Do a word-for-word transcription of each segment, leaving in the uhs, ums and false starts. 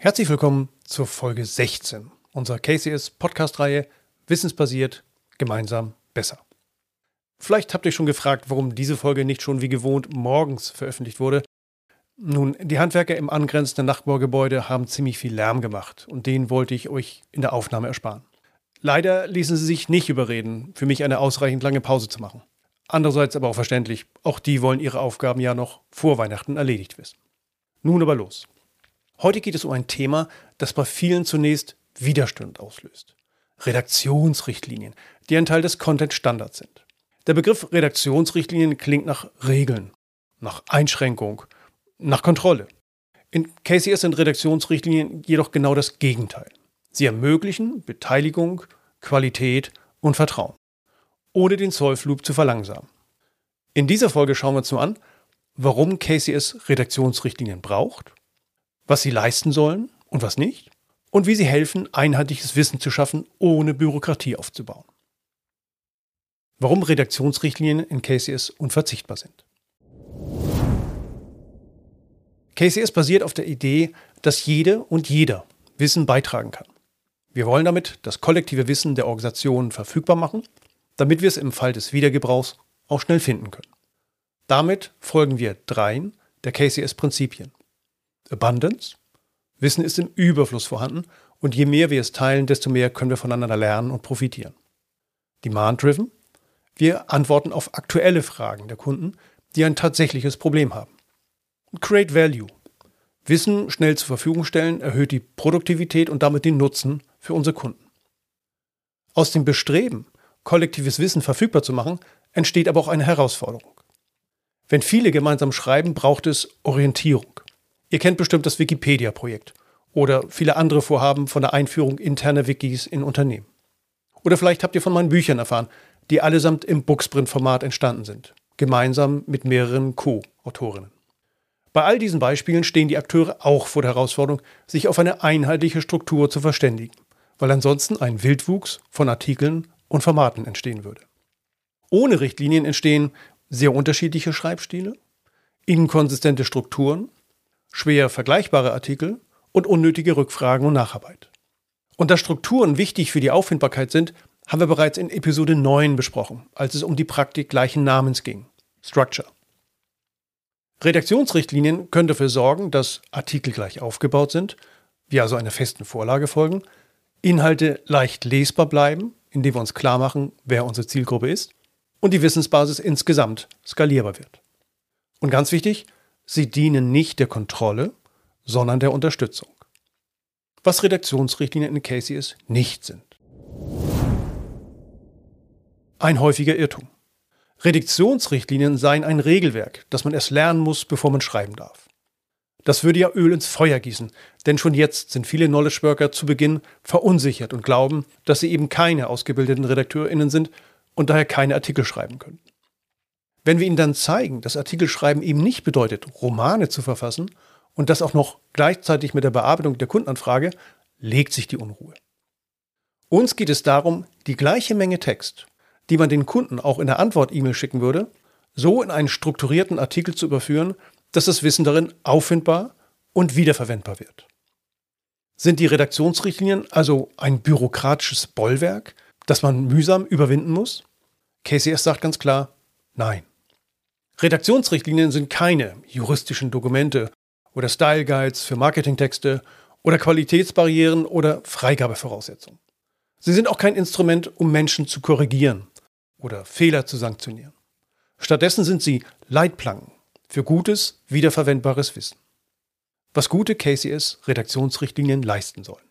Herzlich willkommen zur Folge sechzehn unserer K C S-Podcast-Reihe Wissensbasiert, gemeinsam besser. Vielleicht habt ihr schon gefragt, warum diese Folge nicht schon wie gewohnt morgens veröffentlicht wurde. Nun, die Handwerker im angrenzenden Nachbargebäude haben ziemlich viel Lärm gemacht und den wollte ich euch in der Aufnahme ersparen. Leider ließen sie sich nicht überreden, für mich eine ausreichend lange Pause zu machen. Andererseits aber auch verständlich, auch die wollen ihre Aufgaben ja noch vor Weihnachten erledigt wissen. Nun aber los. Heute geht es um ein Thema, das bei vielen zunächst Widerstand auslöst. Redaktionsrichtlinien, die ein Teil des Content-Standards sind. Der Begriff Redaktionsrichtlinien klingt nach Regeln, nach Einschränkung, nach Kontrolle. In K C S sind Redaktionsrichtlinien jedoch genau das Gegenteil. Sie ermöglichen Beteiligung, Qualität und Vertrauen, ohne den Zollflug zu verlangsamen. In dieser Folge schauen wir uns nur an, warum K C S Redaktionsrichtlinien braucht, was sie leisten sollen und was nicht, und wie sie helfen, einheitliches Wissen zu schaffen, ohne Bürokratie aufzubauen. Warum Redaktionsrichtlinien in K C S unverzichtbar sind. K C S basiert auf der Idee, dass jede und jeder Wissen beitragen kann. Wir wollen damit das kollektive Wissen der Organisation verfügbar machen, damit wir es im Fall des Wiedergebrauchs auch schnell finden können. Damit folgen wir dreien der K C S-Prinzipien. Abundance. Wissen ist im Überfluss vorhanden und je mehr wir es teilen, desto mehr können wir voneinander lernen und profitieren. Demand-driven. Wir antworten auf aktuelle Fragen der Kunden, die ein tatsächliches Problem haben. Und Create Value. Wissen schnell zur Verfügung stellen erhöht die Produktivität und damit den Nutzen für unsere Kunden. Aus dem Bestreben, kollektives Wissen verfügbar zu machen, entsteht aber auch eine Herausforderung. Wenn viele gemeinsam schreiben, braucht es Orientierung. Ihr kennt bestimmt das Wikipedia-Projekt oder viele andere Vorhaben von der Einführung interner Wikis in Unternehmen. Oder vielleicht habt ihr von meinen Büchern erfahren, die allesamt im Booksprint-Format entstanden sind, gemeinsam mit mehreren Co-Autorinnen. Bei all diesen Beispielen stehen die Akteure auch vor der Herausforderung, sich auf eine einheitliche Struktur zu verständigen, weil ansonsten ein Wildwuchs von Artikeln und Formaten entstehen würde. Ohne Richtlinien entstehen sehr unterschiedliche Schreibstile, inkonsistente Strukturen, schwer vergleichbare Artikel und unnötige Rückfragen und Nacharbeit. Und da Strukturen wichtig für die Auffindbarkeit sind, haben wir bereits in Episode neun besprochen, als es um die Praktik gleichen Namens ging. Structure. Redaktionsrichtlinien können dafür sorgen, dass Artikel gleich aufgebaut sind, wir also einer festen Vorlage folgen, Inhalte leicht lesbar bleiben, indem wir uns klar machen, wer unsere Zielgruppe ist, und die Wissensbasis insgesamt skalierbar wird. Und ganz wichtig, sie dienen nicht der Kontrolle, sondern der Unterstützung. Was Redaktionsrichtlinien in K C S nicht sind. Ein häufiger Irrtum. Redaktionsrichtlinien seien ein Regelwerk, das man erst lernen muss, bevor man schreiben darf. Das würde ja Öl ins Feuer gießen, denn schon jetzt sind viele Knowledge Worker zu Beginn verunsichert und glauben, dass sie eben keine ausgebildeten RedakteurInnen sind und daher keine Artikel schreiben können. Wenn wir ihnen dann zeigen, dass Artikelschreiben eben nicht bedeutet, Romane zu verfassen und das auch noch gleichzeitig mit der Bearbeitung der Kundenanfrage, legt sich die Unruhe. Uns geht es darum, die gleiche Menge Text, die man den Kunden auch in der Antwort-E-Mail schicken würde, so in einen strukturierten Artikel zu überführen, dass das Wissen darin auffindbar und wiederverwendbar wird. Sind die Redaktionsrichtlinien also ein bürokratisches Bollwerk, das man mühsam überwinden muss? K C S sagt ganz klar, nein. Redaktionsrichtlinien sind keine juristischen Dokumente oder Style Guides für Marketingtexte oder Qualitätsbarrieren oder Freigabevoraussetzungen. Sie sind auch kein Instrument, um Menschen zu korrigieren oder Fehler zu sanktionieren. Stattdessen sind sie Leitplanken für gutes, wiederverwendbares Wissen. Was gute K C S-Redaktionsrichtlinien leisten sollen.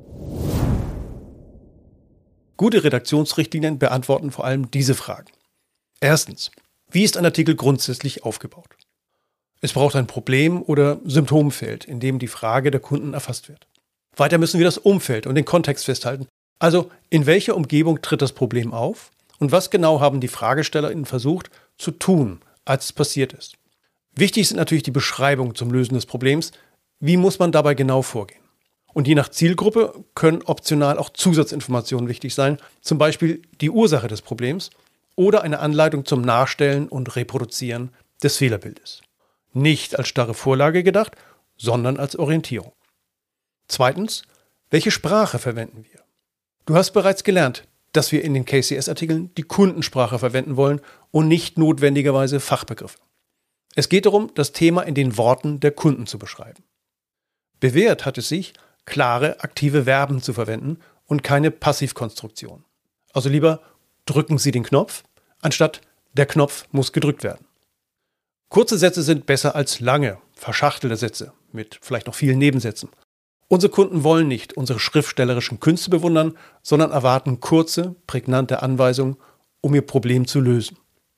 Gute Redaktionsrichtlinien beantworten vor allem diese Fragen. Erstens. Wie ist ein Artikel grundsätzlich aufgebaut? Es braucht ein Problem- oder Symptomfeld, in dem die Frage der Kunden erfasst wird. Weiter müssen wir das Umfeld und den Kontext festhalten. Also, in welcher Umgebung tritt das Problem auf und was genau haben die FragestellerInnen versucht zu tun, als es passiert ist. Wichtig sind natürlich die Beschreibungen zum Lösen des Problems. Wie muss man dabei genau vorgehen? Und je nach Zielgruppe können optional auch Zusatzinformationen wichtig sein, zum Beispiel die Ursache des Problems oder eine Anleitung zum Nachstellen und Reproduzieren des Fehlerbildes. Nicht als starre Vorlage gedacht, sondern als Orientierung. Zweitens, welche Sprache verwenden wir? Du hast bereits gelernt, dass wir in den K C S-Artikeln die Kundensprache verwenden wollen und nicht notwendigerweise Fachbegriffe. Es geht darum, das Thema in den Worten der Kunden zu beschreiben. Bewährt hat es sich, klare, aktive Verben zu verwenden und keine Passivkonstruktion. Also lieber drücken Sie den Knopf, anstatt der Knopf muss gedrückt werden. Kurze Sätze sind besser als lange, verschachtelte Sätze mit vielleicht noch vielen Nebensätzen. Unsere Kunden wollen nicht unsere schriftstellerischen Künste bewundern, sondern erwarten kurze, prägnante Anweisungen, um ihr Problem zu lösen.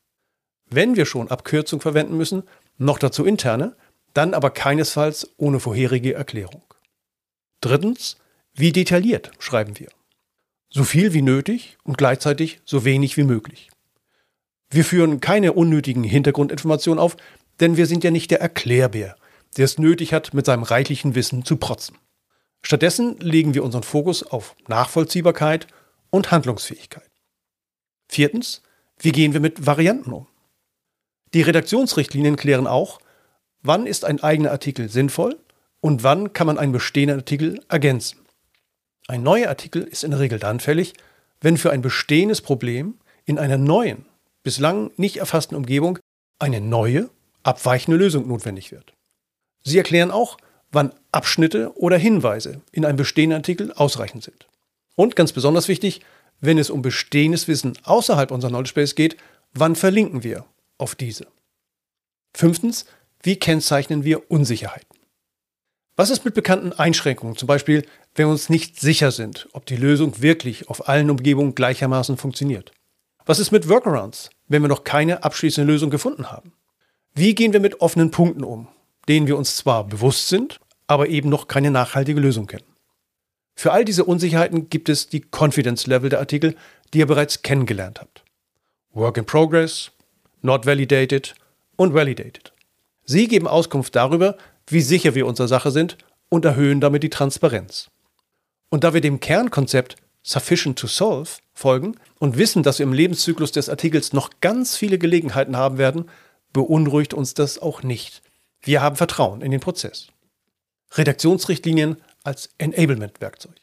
Wenn wir schon Abkürzungen verwenden müssen, noch dazu interne, dann aber keinesfalls ohne vorherige Erklärung. Drittens, wie detailliert schreiben wir? So viel wie nötig und gleichzeitig so wenig wie möglich. Wir führen keine unnötigen Hintergrundinformationen auf, denn wir sind ja nicht der Erklärbär, der es nötig hat, mit seinem reichlichen Wissen zu protzen. Stattdessen legen wir unseren Fokus auf Nachvollziehbarkeit und Handlungsfähigkeit. Viertens, wie gehen wir mit Varianten um? Die Redaktionsrichtlinien klären auch, wann ist ein eigener Artikel sinnvoll und wann kann man einen bestehenden Artikel ergänzen. Ein neuer Artikel ist in der Regel dann fällig, wenn für ein bestehendes Problem in einer neuen, bislang nicht erfassten Umgebung eine neue, abweichende Lösung notwendig wird. Sie erklären auch, wann Abschnitte oder Hinweise in einem bestehenden Artikel ausreichend sind. Und ganz besonders wichtig, wenn es um bestehendes Wissen außerhalb unserer Knowledge Base geht, wann verlinken wir auf diese? Fünftens, wie kennzeichnen wir Unsicherheiten? Was ist mit bekannten Einschränkungen, zum Beispiel, wenn wir uns nicht sicher sind, ob die Lösung wirklich auf allen Umgebungen gleichermaßen funktioniert? Was ist mit Workarounds, wenn wir noch keine abschließende Lösung gefunden haben? Wie gehen wir mit offenen Punkten um, denen wir uns zwar bewusst sind, aber eben noch keine nachhaltige Lösung kennen? Für all diese Unsicherheiten gibt es die Confidence-Level der Artikel, die ihr bereits kennengelernt habt. Work in Progress, Not Validated und Validated. Sie geben Auskunft darüber, wie sicher wir unserer Sache sind und erhöhen damit die Transparenz. Und da wir dem Kernkonzept Sufficient to Solve folgen und wissen, dass wir im Lebenszyklus des Artikels noch ganz viele Gelegenheiten haben werden, beunruhigt uns das auch nicht. Wir haben Vertrauen in den Prozess. Redaktionsrichtlinien als Enablement-Werkzeug.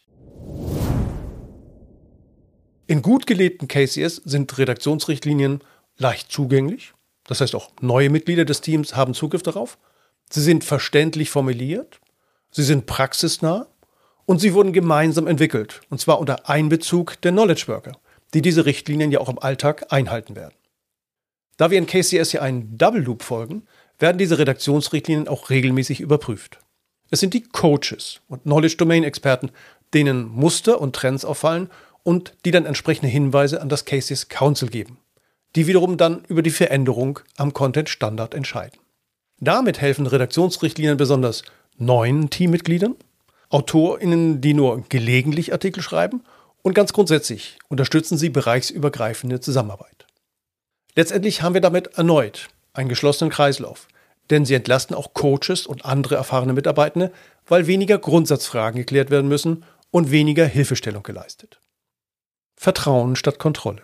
In gut gelebten K C S sind Redaktionsrichtlinien leicht zugänglich. Das heißt, auch neue Mitglieder des Teams haben Zugriff darauf. Sie sind verständlich formuliert, sie sind praxisnah und sie wurden gemeinsam entwickelt, und zwar unter Einbezug der Knowledge Worker, die diese Richtlinien ja auch im Alltag einhalten werden. Da wir in K C S hier einen Double Loop folgen, werden diese Redaktionsrichtlinien auch regelmäßig überprüft. Es sind die Coaches und Knowledge Domain Experten, denen Muster und Trends auffallen und die dann entsprechende Hinweise an das K C S Council geben, die wiederum dann über die Veränderung am Content Standard entscheiden. Damit helfen Redaktionsrichtlinien besonders neuen Teammitgliedern, AutorInnen, die nur gelegentlich Artikel schreiben, und ganz grundsätzlich unterstützen sie bereichsübergreifende Zusammenarbeit. Letztendlich haben wir damit erneut einen geschlossenen Kreislauf, denn sie entlasten auch Coaches und andere erfahrene Mitarbeitende, weil weniger Grundsatzfragen geklärt werden müssen und weniger Hilfestellung geleistet. Vertrauen statt Kontrolle.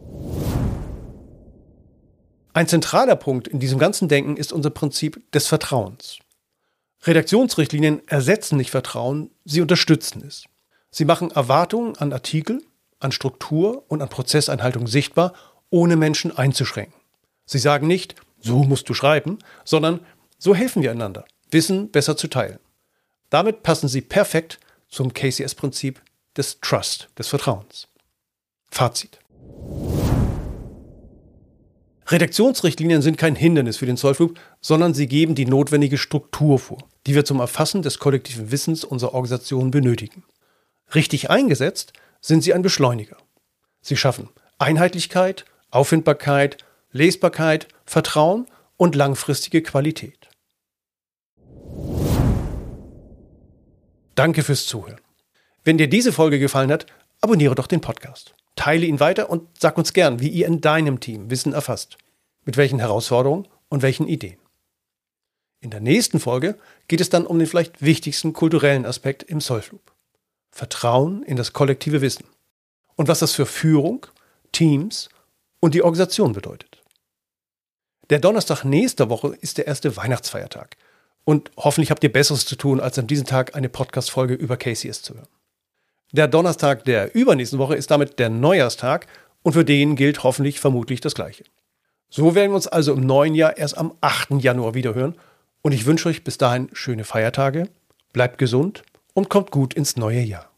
Ein zentraler Punkt in diesem ganzen Denken ist unser Prinzip des Vertrauens. Redaktionsrichtlinien ersetzen nicht Vertrauen, sie unterstützen es. Sie machen Erwartungen an Artikel, an Struktur und an Prozesseinhaltung sichtbar, ohne Menschen einzuschränken. Sie sagen nicht, so musst du schreiben, sondern so helfen wir einander, Wissen besser zu teilen. Damit passen sie perfekt zum K C S-Prinzip des Trust, des Vertrauens. Fazit. Redaktionsrichtlinien sind kein Hindernis für den Solve Loop, sondern sie geben die notwendige Struktur vor, die wir zum Erfassen des kollektiven Wissens unserer Organisation benötigen. Richtig eingesetzt sind sie ein Beschleuniger. Sie schaffen Einheitlichkeit, Auffindbarkeit, Lesbarkeit, Vertrauen und langfristige Qualität. Danke fürs Zuhören. Wenn dir diese Folge gefallen hat, abonniere doch den Podcast. Teile ihn weiter und sag uns gern, wie ihr in deinem Team Wissen erfasst. Mit welchen Herausforderungen und welchen Ideen. In der nächsten Folge geht es dann um den vielleicht wichtigsten kulturellen Aspekt im Solve Loop. Vertrauen in das kollektive Wissen. Und was das für Führung, Teams und die Organisation bedeutet. Der Donnerstag nächster Woche ist der erste Weihnachtsfeiertag. Und hoffentlich habt ihr Besseres zu tun, als an diesem Tag eine Podcast-Folge über K C S zu hören. Der Donnerstag der übernächsten Woche ist damit der Neujahrstag und für den gilt hoffentlich vermutlich das Gleiche. So werden wir uns also im neuen Jahr erst am achten Januar wiederhören und ich wünsche euch bis dahin schöne Feiertage, bleibt gesund und kommt gut ins neue Jahr.